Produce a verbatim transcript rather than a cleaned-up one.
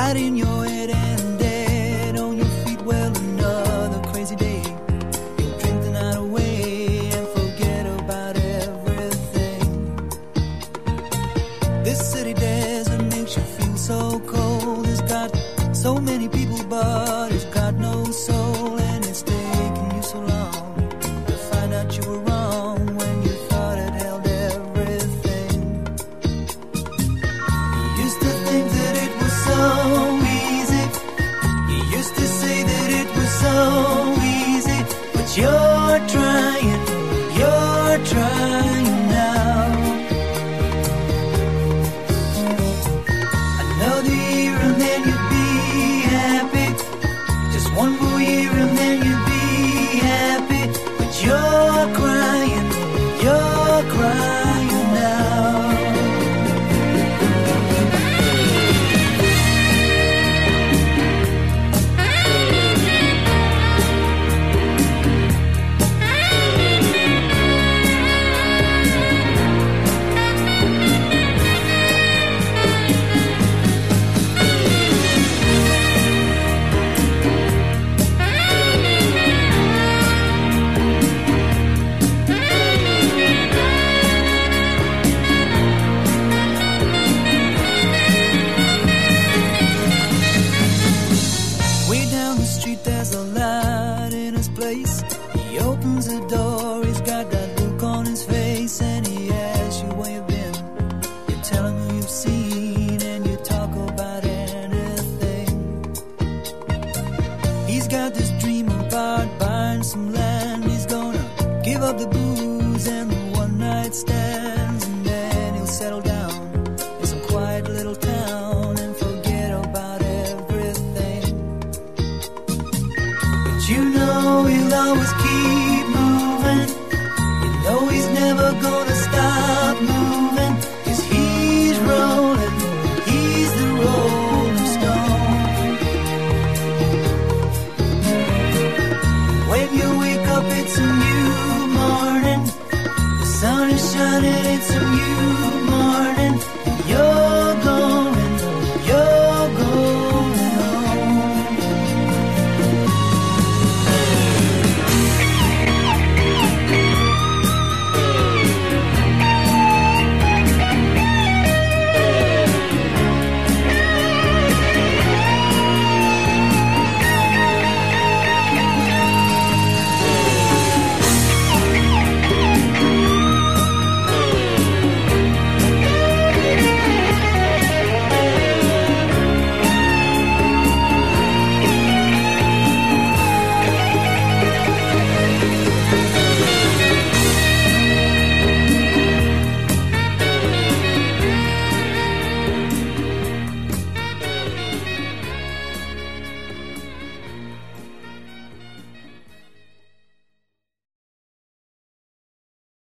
light in your head and dead on your feet. Well, another crazy day. You'll drink the night away and forget about everything. This city desert makes you feel so cold. It's got so many people, but it's got no soul. And it's taken you so long to find out you were wrong when you thought it held everything. You used to think that it was so easy. You used to say that it was so easy. But you're trying, you're trying now. Another year and then you'd be happy. Just one more year and then you'd be happy. But you're crying, you're crying now. Way down the street there's a light in his place. He opens the door, he's got that look on his face. And he asks you where you've been. You tell him who you've seen and you talk about anything. He's got this dream about buying some land. He's gonna give up the booze and the one night stands. And then he'll settle down in some quiet little town and forget about everything. But you know he'll always keep